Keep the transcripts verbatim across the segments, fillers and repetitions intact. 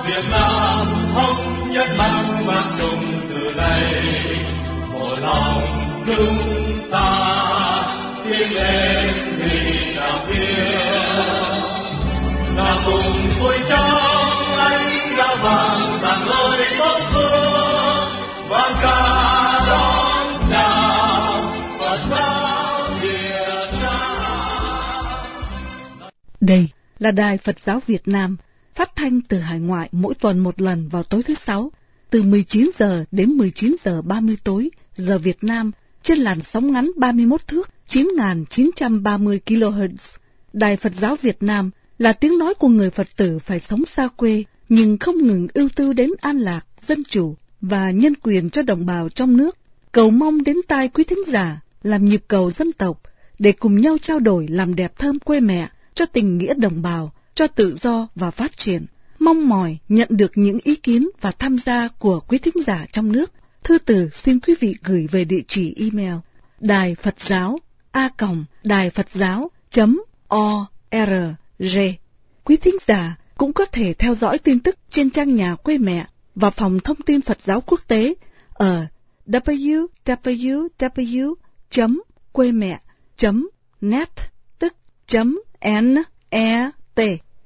Việt Nam thống nhất mang mang chung từ đây, một lòng chúng ta tiến lên vì đạo hiếu, là cùng vui trong ánh đã vàng vàng lời tốt phương vang ca đón chào Phật giáo Việt Nam. Đây là Đài Phật giáo Việt Nam, phát thanh từ hải ngoại mỗi tuần một lần vào tối thứ sáu, từ mười chín giờ đến mười chín giờ ba mươi tối giờ Việt Nam, trên làn sóng ngắn ba mươi mốt thước chín nghìn chín trăm ba mươi ki lô héc. Đài Phật giáo Việt Nam là tiếng nói của người Phật tử phải sống xa quê, nhưng không ngừng ưu tư đến an lạc, dân chủ và nhân quyền cho đồng bào trong nước. Cầu mong đến tai quý thính giả làm nhịp cầu dân tộc, để cùng nhau trao đổi làm đẹp thơm quê mẹ, cho tình nghĩa đồng bào, cho tự do và phát triển. Mong mỏi nhận được những ý kiến và tham gia của quý thính giả trong nước. Thư từ xin quý vị gửi về địa chỉ email đài Phật giáo a còng đài Phật giáo chấm o r g. Quý thính giả cũng có thể theo dõi tin tức trên trang nhà quê mẹ và phòng thông tin Phật giáo quốc tế ở w w w chấm quê mẹ chấm net, tức chấm n e t.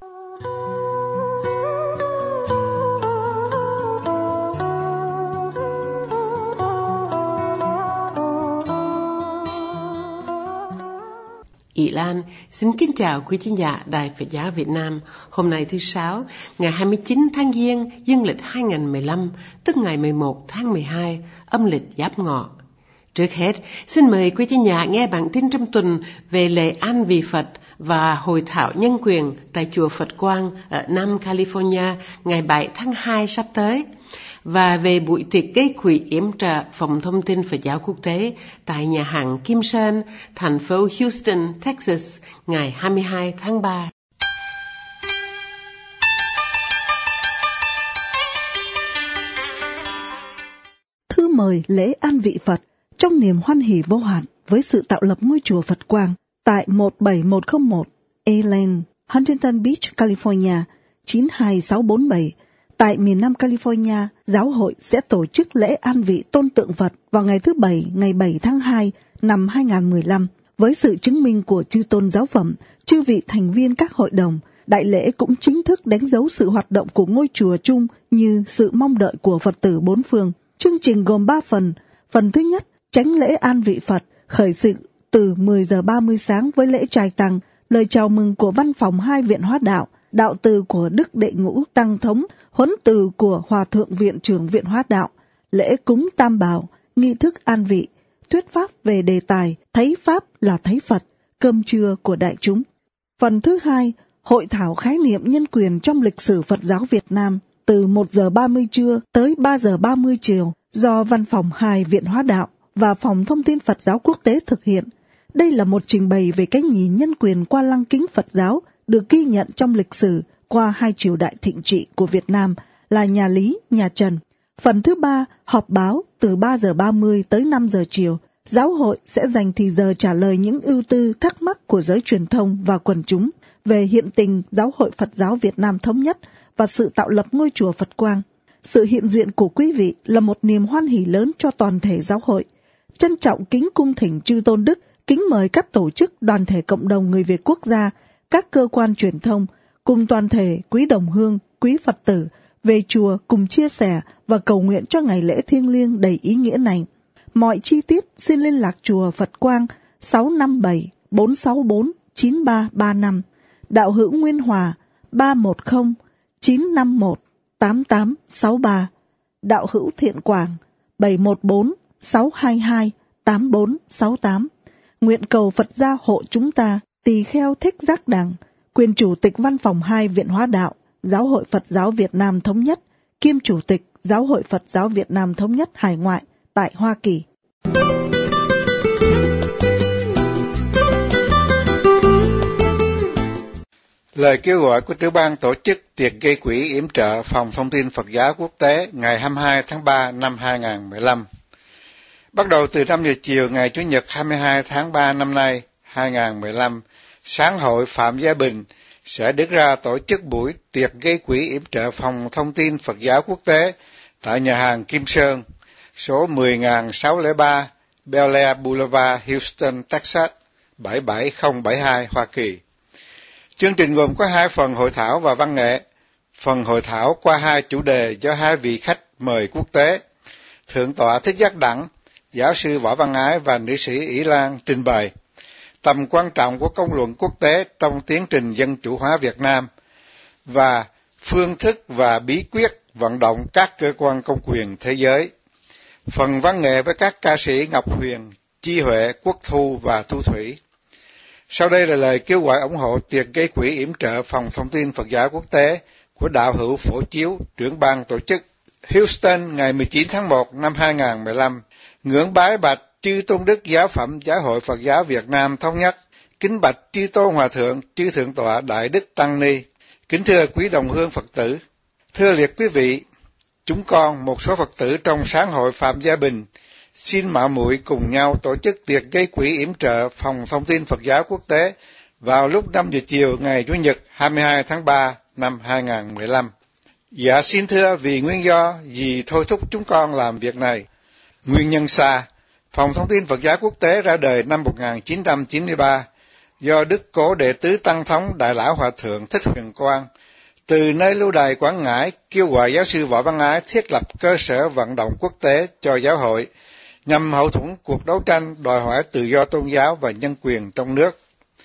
Ỷ Lan xin kính chào quý thính giả Đài Phật giáo Việt Nam. Hôm nay thứ Sáu, ngày hai mươi chín tháng Giêng, dương lịch hai nghìn không trăm mười lăm, tức ngày mười một tháng mười hai, âm lịch Giáp Ngọ. Trước hết, xin mời quý thính giả nghe bản tin trong tuần về lễ an vị Phật và hội thảo nhân quyền tại chùa Phật Quang ở Nam California ngày bảy tháng hai sắp tới, và về buổi tiệc gây quỹ yểm trợ phòng thông tin Phật giáo quốc tế tại nhà hàng Kim Sơn, thành phố Houston, Texas, ngày hai mươi hai tháng ba. Thư mời lễ an vị Phật trong niềm hoan hỷ vô hạn với sự tạo lập ngôi chùa Phật Quang tại một bảy một không một A Lane, Huntington Beach, California chín hai sáu bốn bảy. Tại miền Nam California, giáo hội sẽ tổ chức lễ an vị tôn tượng Phật vào ngày thứ Bảy, ngày bảy tháng hai năm hai nghìn không trăm mười lăm. Với sự chứng minh của chư tôn giáo phẩm, chư vị thành viên các hội đồng, đại lễ cũng chính thức đánh dấu sự hoạt động của ngôi chùa chung như sự mong đợi của Phật tử bốn phương. Chương trình gồm ba phần. Phần thứ nhất, chánh lễ an vị Phật, khởi sự từ mười giờ ba mươi sáng với lễ trai tăng, lời chào mừng của văn phòng hai viện hóa đạo, đạo từ của Đức Đệ Ngũ Tăng Thống, huấn từ của Hòa Thượng Viện trưởng Viện Hóa Đạo, lễ cúng Tam Bảo, nghi thức an vị, thuyết pháp về đề tài thấy Pháp là thấy Phật, cơm trưa của đại chúng. Phần thứ hai, hội thảo khái niệm nhân quyền trong lịch sử Phật giáo Việt Nam, từ một giờ ba mươi trưa tới ba giờ ba mươi chiều, do Văn phòng hai Viện Hóa Đạo và Phòng Thông tin Phật giáo quốc tế thực hiện. Đây là một trình bày về cách nhìn nhân quyền qua lăng kính Phật giáo, được ghi nhận trong lịch sử qua hai triều đại thịnh trị của Việt Nam là nhà Lý, nhà Trần. Phần thứ ba, họp báo từ ba giờ ba mươi tới năm giờ chiều. Giáo hội sẽ dành thì giờ trả lời những ưu tư thắc mắc của giới truyền thông và quần chúng về hiện tình Giáo hội Phật giáo Việt Nam thống nhất và sự tạo lập ngôi chùa Phật Quang. Sự hiện diện của quý vị là một niềm hoan hỷ lớn cho toàn thể giáo hội. Trân trọng kính cung thỉnh chư tôn đức, kính mời các tổ chức, đoàn thể cộng đồng người Việt quốc gia, các cơ quan truyền thông, cùng toàn thể quý đồng hương, quý Phật tử về chùa cùng chia sẻ và cầu nguyện cho ngày lễ thiêng liêng đầy ý nghĩa này. Mọi chi tiết xin liên lạc chùa Phật Quang sáu năm bảy bốn sáu bốn chín ba ba năm, đạo hữu Nguyên Hòa ba một không chín năm một tám tám sáu ba, đạo hữu Thiện Quảng bảy một bốn sáu hai hai tám bốn sáu tám. Nguyện cầu Phật gia hộ chúng ta, tỳ kheo Thích Giác Đằng, quyền chủ tịch văn phòng hai Viện Hóa Đạo, Giáo hội Phật giáo Việt Nam Thống nhất, kiêm chủ tịch Giáo hội Phật giáo Việt Nam Thống nhất hải ngoại tại Hoa Kỳ. Lời kêu gọi của tiểu ban tổ chức tiệc gây quỹ yểm trợ Phòng Thông tin Phật giáo quốc tế ngày hai mươi hai tháng ba năm hai nghìn không trăm mười lăm. Bắt đầu từ năm giờ chiều ngày Chủ nhật hai mươi hai tháng ba năm nay hai nghìn không trăm mười lăm, Sáng hội Phạm Gia Bình sẽ đứng ra tổ chức buổi tiệc gây quỹ yểm trợ Phòng Thông tin Phật giáo Quốc tế tại nhà hàng Kim Sơn, số mười nghìn sáu trăm lẻ ba Bel Air Boulevard, Houston, Texas bảy bảy không bảy hai, Hoa Kỳ. Chương trình gồm có hai phần hội thảo và văn nghệ. Phần hội thảo qua hai chủ đề do hai vị khách mời quốc tế, Thượng tọa Thích Giác Đẳng, Giáo sư Võ Văn Ái và Nữ sĩ Ỷ Lan trình bày tầm quan trọng của công luận quốc tế trong tiến trình dân chủ hóa Việt Nam và phương thức và bí quyết vận động các cơ quan công quyền thế giới. Phần văn nghệ với các ca sĩ Ngọc Huyền, Chi Huệ, Quốc Thu và Thu Thủy. Sau đây là lời kêu gọi ủng hộ tiệc gây quỹ yểm trợ Phòng Thông tin Phật giáo Quốc tế của đạo hữu Phổ Chiếu, trưởng ban tổ chức. Houston, ngày mười chín tháng một năm hai nghìn không trăm mười lăm. Ngưỡng bái bạch chư tôn đức giáo phẩm Giáo hội Phật giáo Việt Nam thống nhất. Kính bạch chư tôn hòa thượng, chư thượng tọa Đại Đức Tăng Ni. Kính thưa quý đồng hương Phật tử. Thưa liệt quý vị, chúng con một số Phật tử trong sáng hội Phạm Gia Bình xin mạo muội cùng nhau tổ chức tiệc gây quỹ yểm trợ Phòng Thông tin Phật giáo Quốc tế vào lúc năm giờ chiều ngày Chủ nhật hai mươi hai tháng ba năm hai nghìn không trăm mười lăm. Dạ xin thưa, vì nguyên do gì thôi thúc chúng con làm việc này? Nguyên nhân xa, Phòng Thông tin Phật giáo Quốc tế ra đời năm một nghìn chín trăm chín mươi ba do Đức Cố Đệ Tứ Tăng Thống Đại Lão Hòa Thượng Thích Huyền Quang từ nơi lưu đày Quảng Ngãi kêu gọi giáo sư Võ Văn Ái thiết lập cơ sở vận động quốc tế cho giáo hội nhằm hậu thuẫn cuộc đấu tranh đòi hỏi tự do tôn giáo và nhân quyền trong nước.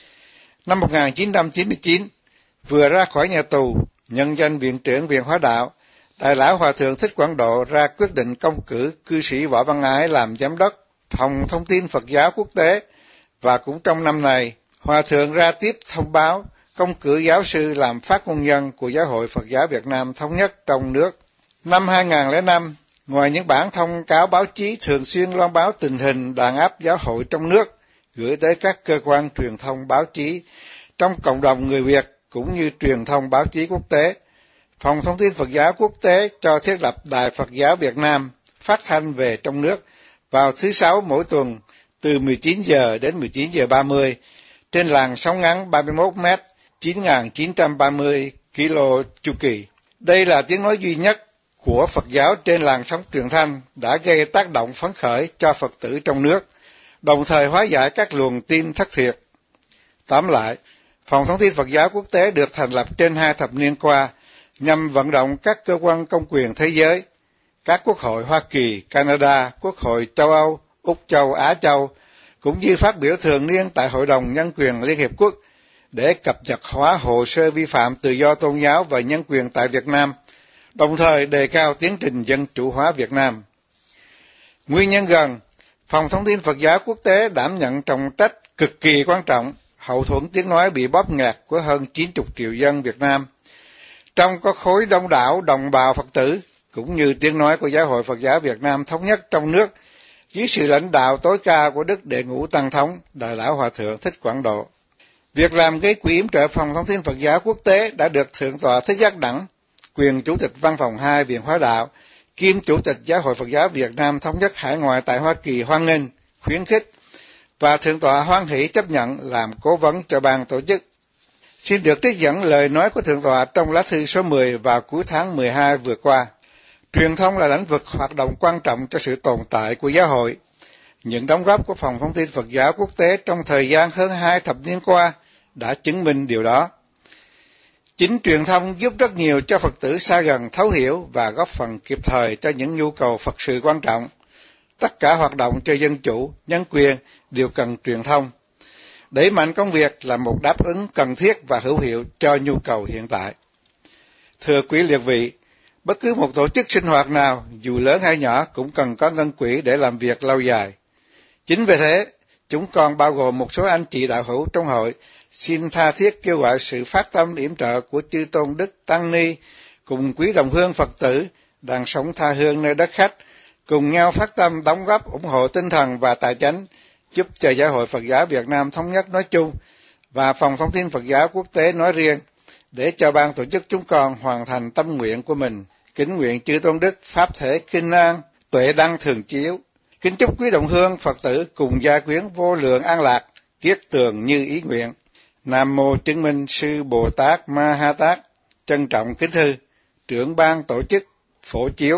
Năm một nghìn chín trăm chín mươi chín, vừa ra khỏi nhà tù, nhân danh Viện trưởng Viện Hóa Đạo, Đại Lão Hòa Thượng Thích Quảng Độ ra quyết định công cử cư sĩ Võ Văn Ái làm giám đốc Phòng Thông tin Phật giáo Quốc tế, và cũng trong năm này, Hòa Thượng ra tiếp thông báo công cử giáo sư làm phát ngôn nhân của Giáo hội Phật giáo Việt Nam thống nhất trong nước. Năm hai nghìn không trăm lẻ năm, ngoài những bản thông cáo báo chí thường xuyên loan báo tình hình đàn áp giáo hội trong nước, gửi tới các cơ quan truyền thông báo chí trong cộng đồng người Việt cũng như truyền thông báo chí quốc tế, Phòng Thông tin Phật giáo Quốc tế cho thiết lập Đài Phật giáo Việt Nam phát thanh về trong nước vào thứ Sáu mỗi tuần từ mười chín giờ đến mười chín giờ ba mươi trên làn sóng ngắn ba mươi mốt mét, chín nghìn chín trăm ba mươi ki lô chu kỳ. Đây là tiếng nói duy nhất của Phật giáo trên làn sóng truyền thanh đã gây tác động phấn khởi cho Phật tử trong nước, đồng thời hóa giải các luồng tin thất thiệt. Tóm lại, Phòng Thông tin Phật giáo Quốc tế được thành lập trên hai thập niên qua nhằm vận động các cơ quan công quyền thế giới, các quốc hội Hoa Kỳ, Canada, quốc hội châu Âu, Úc Châu, Á Châu, cũng như phát biểu thường niên tại Hội đồng Nhân quyền Liên Hiệp Quốc để cập nhật hóa hồ sơ vi phạm tự do tôn giáo và nhân quyền tại Việt Nam, đồng thời đề cao tiến trình dân chủ hóa Việt Nam. Nguyên nhân gần, Phòng Thông tin Phật giáo Quốc tế đảm nhận trọng trách cực kỳ quan trọng hậu thuẫn tiếng nói bị bóp nghẹt của hơn chín mươi triệu dân Việt Nam, trong có khối đông đảo đồng bào Phật tử, cũng như tiếng nói của Giáo hội Phật giáo Việt Nam thống nhất trong nước, dưới sự lãnh đạo tối cao của Đức Đệ Ngũ Tăng Thống, Đại Lão Hòa Thượng Thích Quảng Độ. Việc làm gây quỹ yểm trợ Phòng Thông tin Phật giáo Quốc tế đã được Thượng tọa Thích Giác Đẳng, quyền Chủ tịch Văn phòng hai Viện Hóa Đạo, kiêm Chủ tịch Giáo hội Phật giáo Việt Nam thống nhất hải ngoại tại Hoa Kỳ hoan nghênh, khuyến khích, và Thượng tọa hoan hỷ chấp nhận làm cố vấn cho ban tổ chức. Xin được trích dẫn lời nói của Thượng tọa trong lá thư số mười vào cuối tháng mười hai vừa qua. Truyền thông là lĩnh vực hoạt động quan trọng cho sự tồn tại của giáo hội. Những đóng góp của Phòng Thông tin Phật giáo Quốc tế trong thời gian hơn hai thập niên qua đã chứng minh điều đó. Chính truyền thông giúp rất nhiều cho Phật tử xa gần thấu hiểu và góp phần kịp thời cho những nhu cầu Phật sự quan trọng. Tất cả hoạt động cho dân chủ, nhân quyền đều cần truyền thông. Đẩy mạnh công việc là một đáp ứng cần thiết và hữu hiệu cho nhu cầu hiện tại. Thưa quý liệt vị, bất cứ một tổ chức sinh hoạt nào, dù lớn hay nhỏ, cũng cần có ngân quỹ để làm việc lâu dài. Chính vì thế, chúng con bao gồm một số anh chị đạo hữu trong hội xin tha thiết kêu gọi sự phát tâm yểm trợ của chư tôn đức tăng ni cùng quý đồng hương Phật tử đang sống tha hương nơi đất khách, cùng nhau phát tâm đóng góp ủng hộ tinh thần và tài chánh, giúp cho Giáo hội Phật giáo Việt Nam thống nhất nói chung và Phòng Thông tin Phật giáo Quốc tế nói riêng, để cho ban tổ chức chúng con hoàn thành tâm nguyện của mình. Kính nguyện chư tôn đức pháp thể kinh an, tuệ đăng thường chiếu. Kính chúc quý đồng hương Phật tử cùng gia quyến vô lượng an lạc, kiết tường như ý nguyện. Nam Mô Chứng Minh Sư Bồ Tát Ma Ha Tát trân trọng kính thư trưởng ban tổ chức Phổ Chiếu.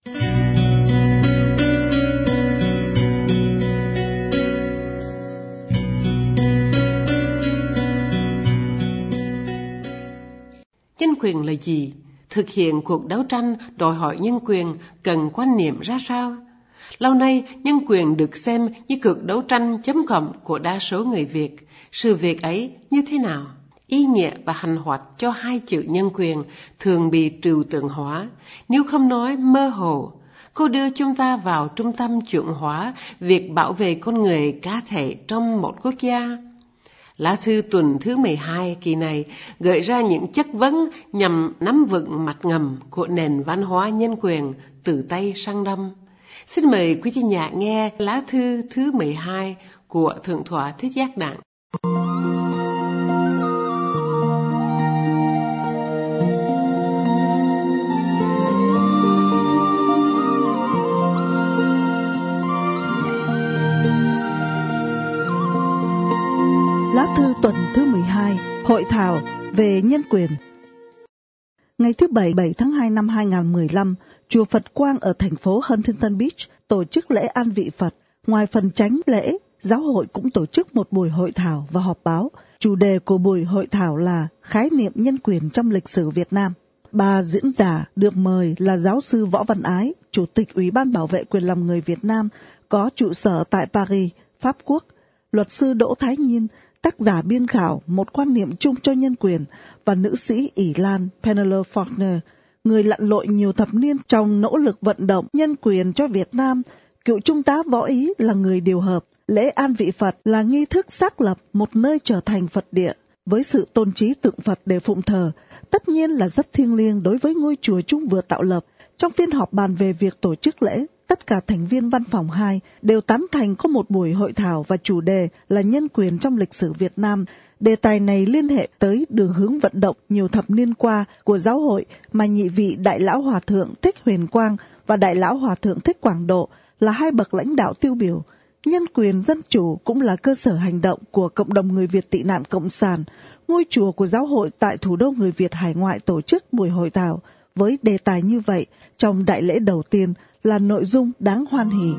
Nhân quyền là gì? Thực hiện cuộc đấu tranh đòi hỏi nhân quyền cần quan niệm ra sao? Lâu nay, nhân quyền được xem như cuộc đấu tranh chống cộng của đa số người Việt. Sự việc ấy như thế nào? Ý nghĩa và hành hoạt cho hai chữ nhân quyền thường bị trừu tượng hóa, nếu không nói mơ hồ. Cô đưa chúng ta vào trung tâm chuyển hóa việc bảo vệ con người cá thể trong một quốc gia. Lá thư tuần thứ mười hai kỳ này gợi ra những chất vấn nhằm nắm vững mặt ngầm của nền văn hóa nhân quyền từ Tây sang Đông. Xin mời quý vị nhà nghe lá thư thứ mười hai của Thượng tọa Thích Giác Đặng. Lá thư tuần thứ mười hai, hội thảo về nhân quyền. Ngày thứ Bảy, bảy tháng hai năm hai nghìn không trăm mười lăm, Chùa Phật Quang ở thành phố Huntington Beach tổ chức lễ an vị Phật. Ngoài phần chánh lễ, giáo hội cũng tổ chức một buổi hội thảo và họp báo. Chủ đề của buổi hội thảo là khái niệm nhân quyền trong lịch sử Việt Nam. Bà diễn giả được mời là giáo sư Võ Văn Ái, Chủ tịch Ủy ban Bảo vệ quyền lòng người Việt Nam, có trụ sở tại Paris, Pháp Quốc, luật sư Đỗ Thái Nhiên, tác giả biên khảo Một quan niệm chung cho nhân quyền, và nữ sĩ Ỷ Lan Penelope Faulkner, người lặn lội nhiều thập niên trong nỗ lực vận động nhân quyền cho Việt Nam. Cựu trung tá Võ Ý là người điều hợp. Lễ an vị Phật là nghi thức xác lập một nơi trở thành Phật địa, với sự tôn trí tượng Phật để phụng thờ, tất nhiên là rất thiêng liêng đối với ngôi chùa chúng vừa tạo lập. Trong phiên họp bàn về việc tổ chức lễ, tất cả thành viên văn phòng hai đều tán thành có một buổi hội thảo và chủ đề là nhân quyền trong lịch sử Việt Nam. Đề tài này liên hệ tới đường hướng vận động nhiều thập niên qua của giáo hội mà nhị vị Đại lão Hòa thượng Thích Huyền Quang và Đại lão Hòa thượng Thích Quảng Độ là hai bậc lãnh đạo tiêu biểu. Nhân quyền dân chủ cũng là cơ sở hành động của cộng đồng người Việt tị nạn cộng sản. Ngôi chùa của giáo hội tại thủ đô người Việt hải ngoại tổ chức buổi hội thảo với đề tài như vậy trong đại lễ đầu tiên là nội dung đáng hoan hỉ.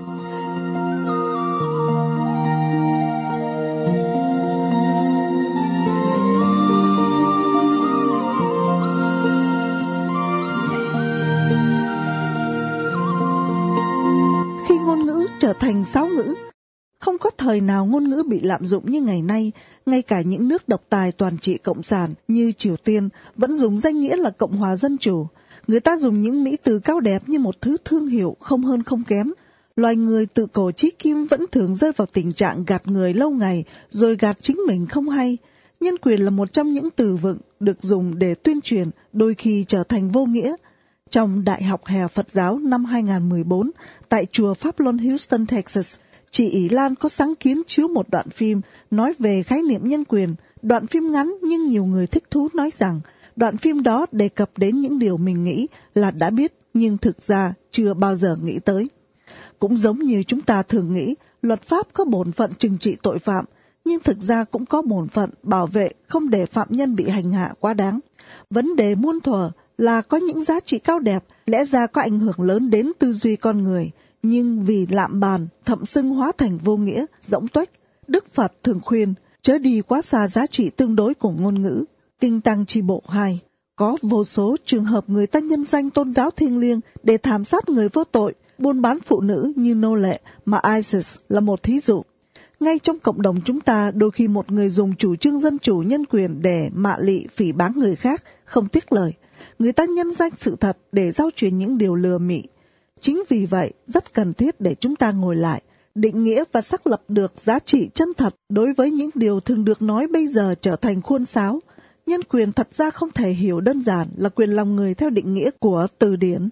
Khi ngôn ngữ trở thành sáo ngữ, không có thời nào ngôn ngữ bị lạm dụng như ngày nay. Ngay cả những nước độc tài toàn trị cộng sản như Triều Tiên vẫn dùng danh nghĩa là Cộng hòa Dân chủ. Người ta dùng những mỹ từ cao đẹp như một thứ thương hiệu không hơn không kém. Loài người tự cổ chí kim vẫn thường rơi vào tình trạng gạt người lâu ngày rồi gạt chính mình không hay. Nhân quyền là một trong những từ vựng được dùng để tuyên truyền, đôi khi trở thành vô nghĩa. Trong Đại học Hè Phật giáo năm hai nghìn không trăm mười bốn, tại chùa Pháp Luân Houston, Texas, chị Ỷ Lan có sáng kiến chiếu một đoạn phim nói về khái niệm nhân quyền. Đoạn phim ngắn nhưng nhiều người thích thú nói rằng đoạn phim đó đề cập đến những điều mình nghĩ là đã biết nhưng thực ra chưa bao giờ nghĩ tới. Cũng giống như chúng ta thường nghĩ luật pháp có bổn phận trừng trị tội phạm, nhưng thực ra cũng có bổn phận bảo vệ không để phạm nhân bị hành hạ quá đáng. Vấn đề muôn thuở là có những giá trị cao đẹp lẽ ra có ảnh hưởng lớn đến tư duy con người, nhưng vì lạm bàn thậm xưng hóa thành vô nghĩa, rỗng tuếch. Đức Phật thường khuyên chớ đi quá xa giá trị tương đối của ngôn ngữ. Kinh Tăng Chi Bộ hai. Có vô số trường hợp người ta nhân danh tôn giáo thiêng liêng để thảm sát người vô tội, buôn bán phụ nữ như nô lệ, mà ISIS là một thí dụ. Ngay trong cộng đồng chúng ta, đôi khi một người dùng chủ trương dân chủ nhân quyền để mạ lị phỉ báng người khác, không tiếc lời. Người ta nhân danh sự thật để giao truyền những điều lừa mị. Chính vì vậy, rất cần thiết để chúng ta ngồi lại, định nghĩa và xác lập được giá trị chân thật đối với những điều thường được nói bây giờ trở thành khuôn sáo. Nhân quyền thật ra không thể hiểu đơn giản là quyền lòng người theo định nghĩa của từ điển.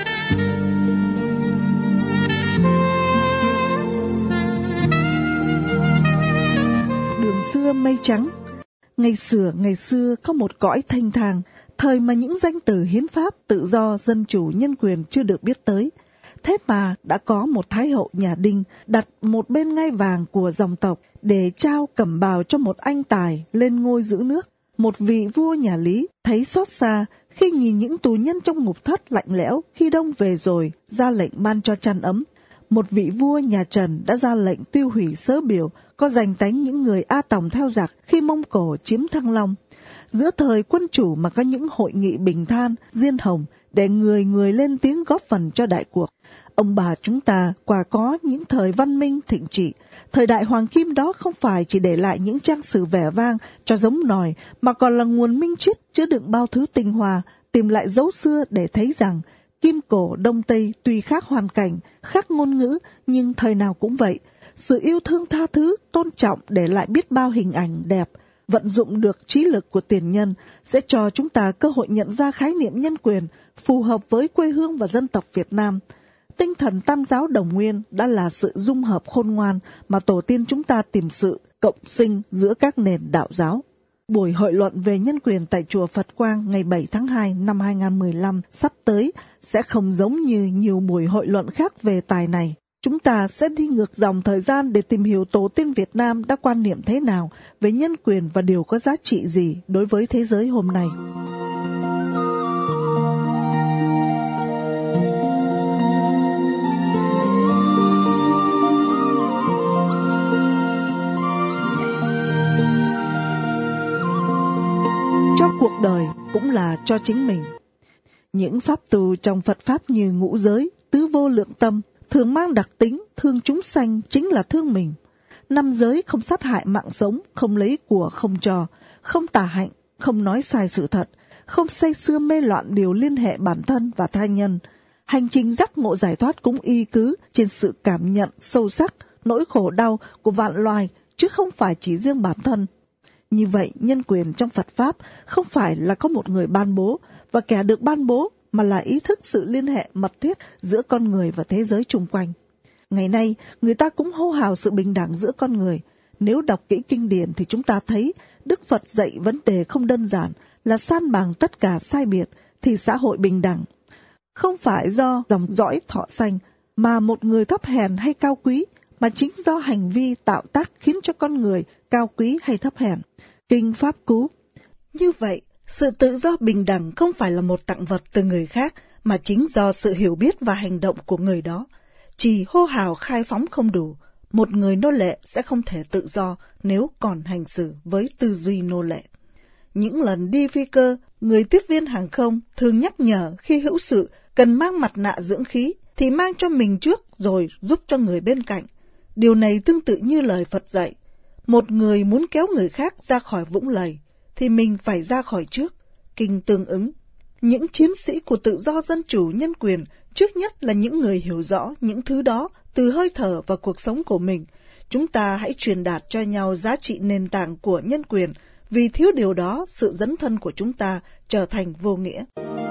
Đường xưa mây trắng. Ngày xưa, ngày xưa có một cõi thanh thang, thời mà những danh từ hiến pháp, tự do, dân chủ, nhân quyền chưa được biết tới. Thế mà đã có một thái hậu nhà Đinh đặt một bên ngai vàng của dòng tộc để trao cẩm bào cho một anh tài lên ngôi giữ nước. Một vị vua nhà Lý thấy xót xa khi nhìn những tù nhân trong ngục thất lạnh lẽo khi đông về rồi, ra lệnh ban cho chăn ấm. Một vị vua nhà Trần đã ra lệnh tiêu hủy sớ biểu có giành tánh những người A Tòng theo giặc khi Mông Cổ chiếm Thăng Long. Giữa thời quân chủ mà có những hội nghị bình than, diên hồng để người người lên tiếng góp phần cho đại cuộc. Ông bà chúng ta quả có những thời văn minh thịnh trị. Thời đại hoàng kim đó không phải chỉ để lại những trang sử vẻ vang cho giống nòi, mà còn là nguồn minh triết chứa đựng bao thứ tinh hoa, tìm lại dấu xưa để thấy rằng Kim Cổ Đông Tây tuy khác hoàn cảnh, khác ngôn ngữ, nhưng thời nào cũng vậy. Sự yêu thương tha thứ, tôn trọng để lại biết bao hình ảnh đẹp, vận dụng được trí lực của tiền nhân sẽ cho chúng ta cơ hội nhận ra khái niệm nhân quyền phù hợp với quê hương và dân tộc Việt Nam. Tinh thần tam giáo đồng nguyên đã là sự dung hợp khôn ngoan mà tổ tiên chúng ta tìm sự cộng sinh giữa các nền đạo giáo. Buổi hội luận về nhân quyền tại Chùa Phật Quang ngày bảy tháng hai năm hai nghìn không trăm mười lăm sắp tới sẽ không giống như nhiều buổi hội luận khác về tài này. Chúng ta sẽ đi ngược dòng thời gian để tìm hiểu tổ tiên Việt Nam đã quan niệm thế nào về nhân quyền và điều có giá trị gì đối với thế giới hôm nay. Cho cuộc đời cũng là cho chính mình. Những pháp tu trong Phật Pháp như ngũ giới, tứ vô lượng tâm thường mang đặc tính thương chúng sanh chính là thương mình. Năm giới không sát hại mạng sống, không lấy của không cho, không tà hạnh, không nói sai sự thật, không say sưa mê loạn điều liên hệ bản thân và tha nhân. Hành trình giác ngộ giải thoát cũng y cứ trên sự cảm nhận sâu sắc nỗi khổ đau của vạn loài, chứ không phải chỉ riêng bản thân. Như vậy, nhân quyền trong Phật Pháp không phải là có một người ban bố và kẻ được ban bố, mà là ý thức sự liên hệ mật thiết giữa con người và thế giới chung quanh. Ngày nay, người ta cũng hô hào sự bình đẳng giữa con người. Nếu đọc kỹ kinh điển thì chúng ta thấy Đức Phật dạy vấn đề không đơn giản là san bằng tất cả sai biệt thì xã hội bình đẳng. Không phải do dòng dõi thọ sanh mà một người thấp hèn hay cao quý, mà chính do hành vi tạo tác khiến cho con người cao quý hay thấp hèn. Kinh Pháp Cú. Như vậy, sự tự do bình đẳng không phải là một tặng vật từ người khác, mà chính do sự hiểu biết và hành động của người đó. Chỉ hô hào khai phóng không đủ, một người nô lệ sẽ không thể tự do nếu còn hành xử với tư duy nô lệ. Những lần đi phi cơ, người tiếp viên hàng không thường nhắc nhở khi hữu sự cần mang mặt nạ dưỡng khí thì mang cho mình trước rồi giúp cho người bên cạnh. Điều này tương tự như lời Phật dạy. Một người muốn kéo người khác ra khỏi vũng lầy thì mình phải ra khỏi trước. Kinh tương ứng. Những chiến sĩ của tự do dân chủ nhân quyền trước nhất là những người hiểu rõ những thứ đó từ hơi thở và cuộc sống của mình. Chúng ta hãy truyền đạt cho nhau giá trị nền tảng của nhân quyền, vì thiếu điều đó sự dấn thân của chúng ta trở thành vô nghĩa.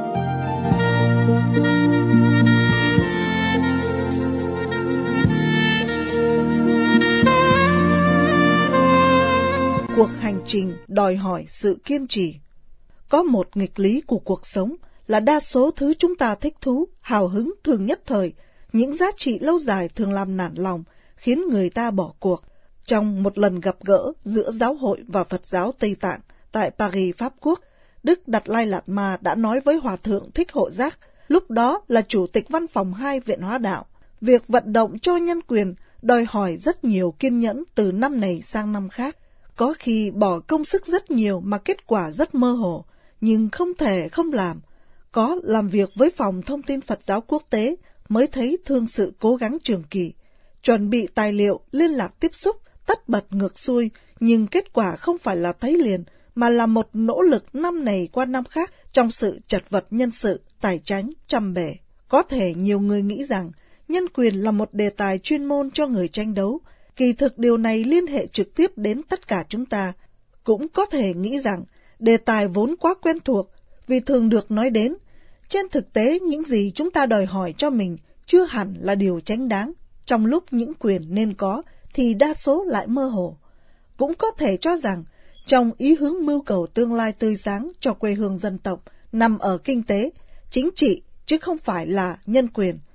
Cuộc hành trình đòi hỏi sự kiên trì. Có một nghịch lý của cuộc sống là đa số thứ chúng ta thích thú, hào hứng thường nhất thời, những giá trị lâu dài thường làm nản lòng, khiến người ta bỏ cuộc. Trong một lần gặp gỡ giữa giáo hội và Phật giáo Tây Tạng tại Paris, Pháp Quốc, Đức Đạt Lai Lạt Ma đã nói với Hòa thượng Thích Hộ Giác, lúc đó là Chủ tịch Văn phòng hai Viện Hóa Đạo, việc vận động cho nhân quyền đòi hỏi rất nhiều kiên nhẫn từ năm này sang năm khác. Có khi bỏ công sức rất nhiều mà kết quả rất mơ hồ, nhưng không thể không làm. Có làm việc với Phòng Thông tin Phật giáo Quốc tế mới thấy thương sự cố gắng trường kỳ. Chuẩn bị tài liệu, liên lạc tiếp xúc, tất bật ngược xuôi, nhưng kết quả không phải là thấy liền, mà là một nỗ lực năm này qua năm khác trong sự chật vật nhân sự, tài chánh, trăm bề. Có thể nhiều người nghĩ rằng nhân quyền là một đề tài chuyên môn cho người tranh đấu. Kỳ thực điều này liên hệ trực tiếp đến tất cả chúng ta. Cũng có thể nghĩ rằng đề tài vốn quá quen thuộc vì thường được nói đến. Trên thực tế, những gì chúng ta đòi hỏi cho mình chưa hẳn là điều chánh đáng. Trong lúc những quyền nên có thì đa số lại mơ hồ. Cũng có thể cho rằng trong ý hướng mưu cầu tương lai tươi sáng cho quê hương dân tộc nằm ở kinh tế, chính trị chứ không phải là nhân quyền.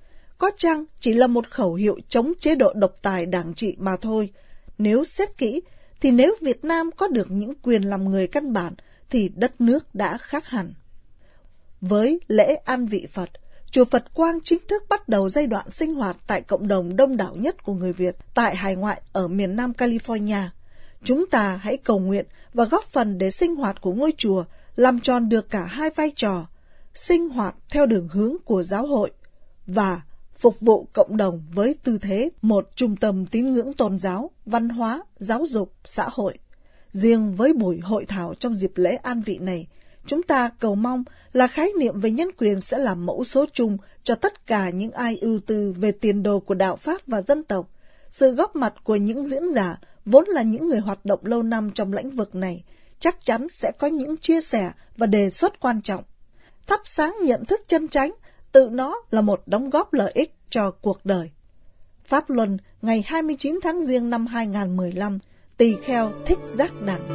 có chăng chỉ là một khẩu hiệu chống chế độ độc tài đảng trị mà thôi. Nếu xét kỹ, thì nếu Việt Nam có được những quyền làm người căn bản, thì đất nước đã khác hẳn. Với lễ an vị Phật, Chùa Phật Quang chính thức bắt đầu giai đoạn sinh hoạt tại cộng đồng đông đảo nhất của người Việt tại hải ngoại ở miền Nam California. Chúng ta hãy cầu nguyện và góp phần để sinh hoạt của ngôi chùa làm tròn được cả hai vai trò, sinh hoạt theo đường hướng của giáo hội và phục vụ cộng đồng với tư thế một trung tâm tín ngưỡng tôn giáo, văn hóa, giáo dục, xã hội. Riêng với buổi hội thảo trong dịp lễ an vị này, chúng ta cầu mong là khái niệm về nhân quyền sẽ làm mẫu số chung cho tất cả những ai ưu tư về tiền đồ của đạo Pháp và dân tộc. Sự góp mặt của những diễn giả vốn là những người hoạt động lâu năm trong lĩnh vực này, chắc chắn sẽ có những chia sẻ và đề xuất quan trọng. Thắp sáng nhận thức chân chánh, tự nó là một đóng góp lợi ích cho cuộc đời. Pháp Luân, ngày hai mươi chín tháng Giêng năm hai nghìn không trăm mười lăm, Tỳ Kheo Thích Giác Đặng.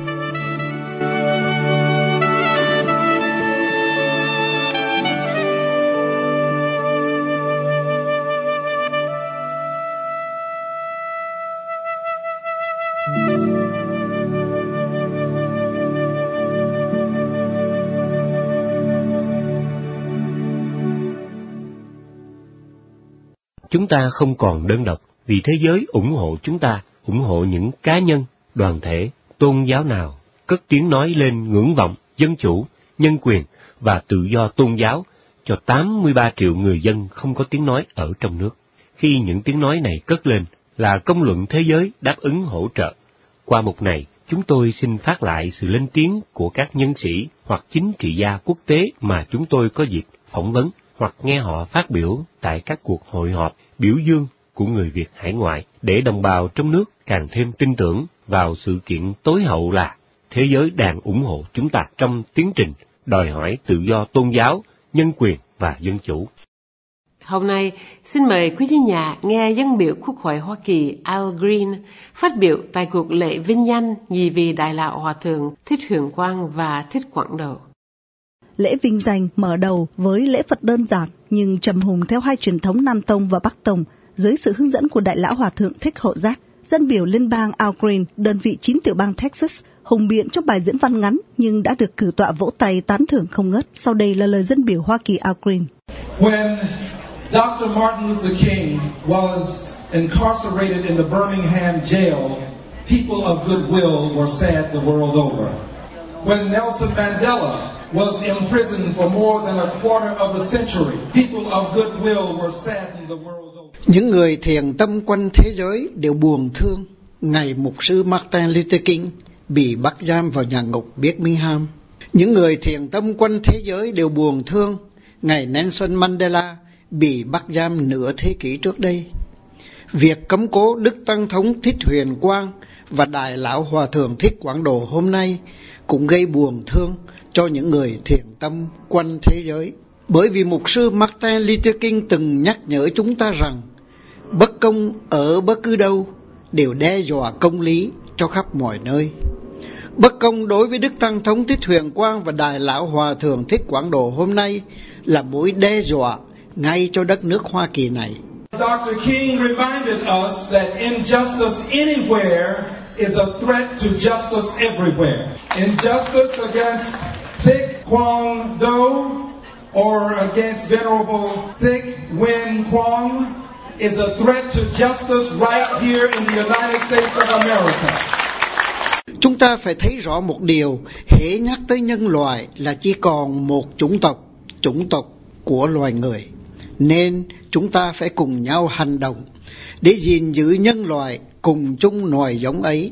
Chúng ta không còn đơn độc, vì thế giới ủng hộ chúng ta, ủng hộ những cá nhân, đoàn thể, tôn giáo nào cất tiếng nói lên ngưỡng vọng, dân chủ, nhân quyền và tự do tôn giáo cho tám mươi ba triệu người dân không có tiếng nói ở trong nước. Khi những tiếng nói này cất lên là công luận thế giới đáp ứng hỗ trợ. Qua mục này, chúng tôi xin phát lại sự lên tiếng của các nhân sĩ hoặc chính trị gia quốc tế mà chúng tôi có dịp phỏng vấn hoặc nghe họ phát biểu tại các cuộc hội họp biểu dương của người Việt hải ngoại, để đồng bào trong nước càng thêm tin tưởng vào sự kiện tối hậu là thế giới đang ủng hộ chúng ta trong tiến trình đòi hỏi tự do tôn giáo, nhân quyền và dân chủ. Hôm nay, xin mời quý thính giả nghe dân biểu Quốc hội Hoa Kỳ Al Green phát biểu tại cuộc lễ vinh danh nhì vị Đại lão Hòa thượng Thích Huyền Quang và Thích Quảng Độ. Lễ vinh danh mở đầu với lễ Phật đơn giản nhưng trầm hùng theo hai truyền thống Nam Tông và Bắc Tông dưới sự hướng dẫn của Đại lão Hòa thượng Thích Hộ Giác. Dân biểu liên bang Al Green, đơn vị chín tiểu bang Texas, hùng biện trong bài diễn văn ngắn nhưng đã được cử tọa vỗ tay tán thưởng không ngớt. Sau đây là lời dân biểu Hoa Kỳ Al Green. When Doctor Martin Luther King was incarcerated in the Birmingham jail, people of goodwill were sad the world over. When Nelson Mandela was imprisoned for more than a quarter of a century, people of goodwill were saddened the world over. Những người thiện tâm quanh thế giới đều buồn thương ngày mục sư Martin Luther King bị bắt giam vào nhà ngục Birmingham. Những người thiện tâm quanh thế giới đều buồn thương ngày Nelson Mandela bị bắt giam nửa thế kỷ trước đây. Việc cấm cố Đức Tăng Thống Thích Huyền Quang và Đại lão Hòa thượng Thích Quảng Độ hôm nay cũng gây buồn thương cho những người thiện tâm quanh thế giới. Bởi vì mục sư Martin Luther King từng nhắc nhở chúng ta rằng bất công ở bất cứ đâu đều đe dọa công lý cho khắp mọi nơi. Bất công đối với Đức Tăng Thống Thích Huyền Quang và Đại lão Hòa thượng Thích Quảng Độ hôm nay là mối đe dọa ngay cho đất nước Hoa Kỳ này. Doctor King reminded us that injustice anywhere is a threat to justice everywhere. Injustice against Thích Quảng Độ or against Venerable Thích Huyền Quang is a threat to justice right here in the United States of America. Chúng ta phải thấy rõ một điều, hễ nhắc tới nhân loại là chỉ còn một chủng tộc, chủng tộc của loài người. Nên chúng ta phải cùng nhau hành động để gìn giữ nhân loại cùng chung nòi giống ấy.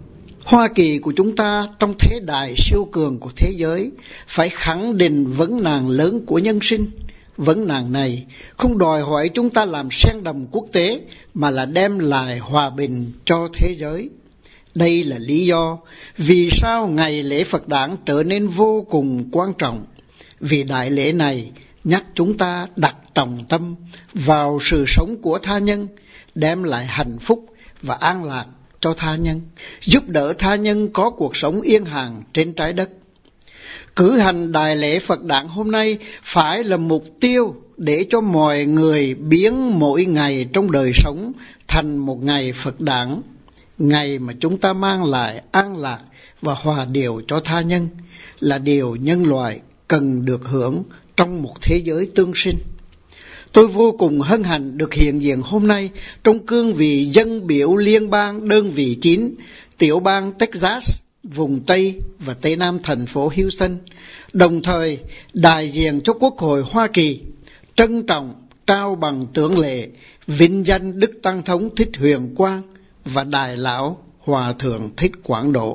Hoa Kỳ của chúng ta trong thế đại siêu cường của thế giới phải khẳng định vấn nạn lớn của nhân sinh. Vấn nạn này không đòi hỏi chúng ta làm sen đầm quốc tế mà là đem lại hòa bình cho thế giới. Đây là lý do vì sao ngày lễ Phật đản trở nên vô cùng quan trọng. Vì đại lễ này nhắc chúng ta đặt trọng tâm vào sự sống của tha nhân, đem lại hạnh phúc và an lạc cho tha nhân, giúp đỡ tha nhân có cuộc sống yên hàng trên trái đất. Cử hành đại lễ Phật đản hôm nay phải là mục tiêu để cho mọi người biến mỗi ngày trong đời sống thành một ngày Phật đản, ngày mà chúng ta mang lại an lạc và hòa điều cho tha nhân, là điều nhân loại cần được hưởng trong một thế giới tương sinh. Tôi vô cùng hân hạnh được hiện diện hôm nay trong cương vị dân biểu liên bang đơn vị chín, tiểu bang Texas, vùng Tây và Tây Nam thành phố Houston, đồng thời đại diện cho Quốc hội Hoa Kỳ, trân trọng trao bằng tưởng lệ vinh danh Đức Tăng Thống Thích Huyền Quang và Đại lão Hòa thượng Thích Quảng Độ.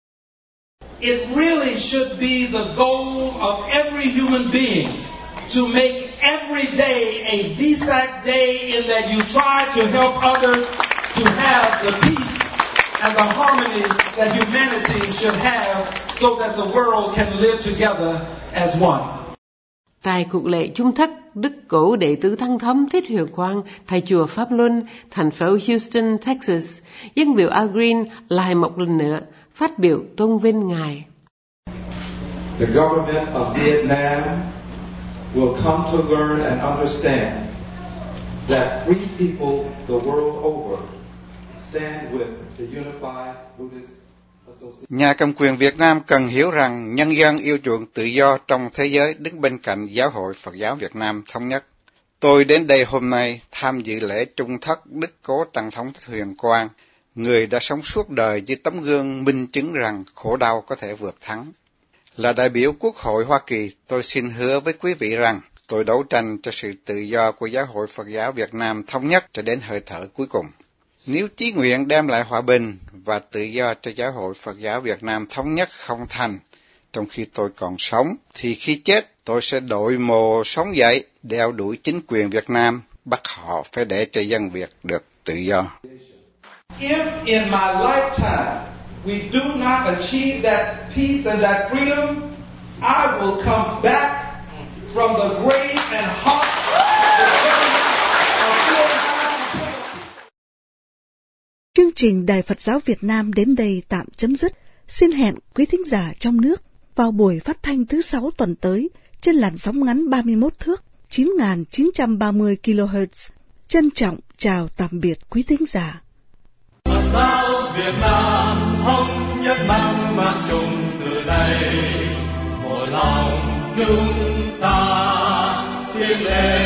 It really should be the goal of every human being to make every day a Vesak day in that you try to help others to have the peace and the harmony that humanity should have so that the world can live together as one. Tại cuộc lễ chung thất, Đức Cổ Đệ tử Tăng Thống Thích Huyền Quang, thầy chùa Pháp Luân, thành phố Houston, Texas, dân biểu Al Green lại một lần nữa phát biểu tôn vinh Ngài. The government of Vietnam will come to learn and understand that free people the world over stand with the Unified Buddhist Association. Nhà cầm quyền Việt Nam cần hiểu rằng nhân dân yêu chuộng tự do trong thế giới đứng bên cạnh Giáo hội Phật giáo Việt Nam thống nhất. Tôi đến đây hôm nay tham dự lễ trung thất Đức Cố Tăng Thống Thích Huyền Quang, người đã sống suốt đời như tấm gương minh chứng rằng khổ đau có thể vượt thắng. Là đại biểu Quốc hội Hoa Kỳ, tôi xin hứa với quý vị rằng tôi đấu tranh cho sự tự do của Giáo hội Phật giáo Việt Nam thống nhất cho đến hơi thở cuối cùng. Nếu chí nguyện đem lại hòa bình và tự do cho Giáo hội Phật giáo Việt Nam thống nhất không thành trong khi tôi còn sống, thì khi chết tôi sẽ đội mồ sống dậy, đeo đuổi chính quyền Việt Nam, bắt họ phải để cho dân Việt được tự do. If in my lifetime we do not achieve that peace and that freedom, I will come back from the grave and haunt the government of Vietnam. Chương trình Đài Phật giáo Việt Nam đến đây tạm chấm dứt. Xin hẹn quý thính giả trong nước vào buổi phát thanh thứ sáu tuần tới trên làn sóng ngắn ba mươi mốt thước chín nghìn chín trăm ba mươi ki lô héc. Trân trọng chào tạm biệt quý thính giả. Phật giáo Việt Nam thống nhất mang mang chung từ đây, một lòng chúng ta tiến lên.